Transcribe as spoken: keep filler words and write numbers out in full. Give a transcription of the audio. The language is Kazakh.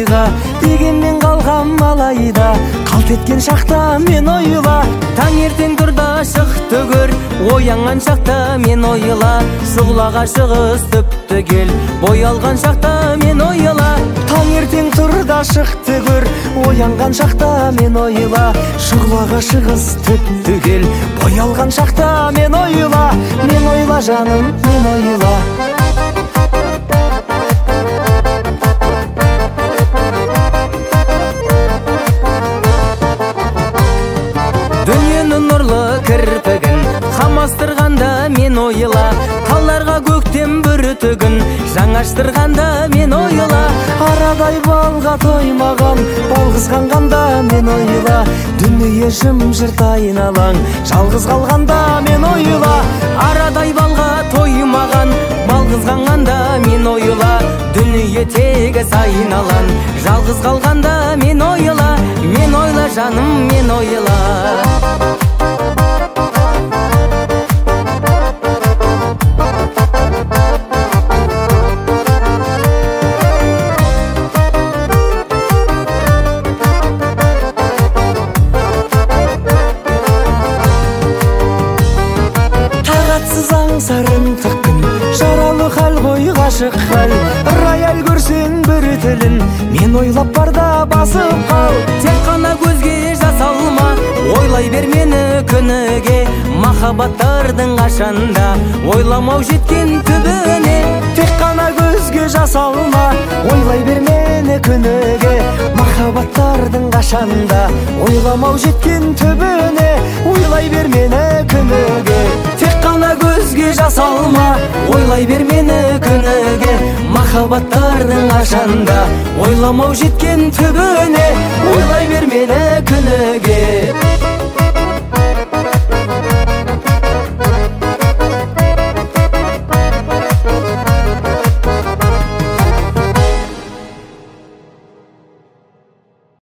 ойға, дегенмен қалғам алайда. Қалт еткен шақта мен ойла, таңертең тұрда шықты көр, оянған шақта мен ойла. Шұғлаға шығыс түпті кел, боялған шақта мен ойла. Таңертең тұрда шықты көр, оянған шақта мен ойла. Шұғлаға шығыс түпті кел, боялған шақта мен ойла. Мен ойла жаным, мен ойла. Дүниенің нұрлы кірпігін қамастырғанда мен ойла. Талларға көктем бүрітігін жаңаштырғанда мен ойла. Арадай балға тоймаған бал қызғанғанда мен ойла. Дүние жым-жырт айналаң жалғыз қалғанда мен ойла. Арадай балға тоймаған бал қызғанғанда мен ойла. Дүние тегіс айналаң жалғыз қалғанда мен ойла. Мен ойла жаным, мен ойла. Тағатсыз аңсарын тыққын, жаралы хал ғой ғашық хал. Рояль көрсең бір тілін, мен ойлап барда басып қал. Тек қана көзге жасалма, ойлай бер мені күніге. Махаббаттардың қашанда ойламау жеткен түбіне. Тек қана көзге жасалма, ойлай бер мені күніге. Махаббаттардың қашанда ойламау жеткен түбіне. Ойлай бер мені күніге. Тек қана көзге жасалма, ойлай бер мені күніге. Махаббаттардың қашанда ойламау жеткен түбіне. Ойлай бер мені күніге.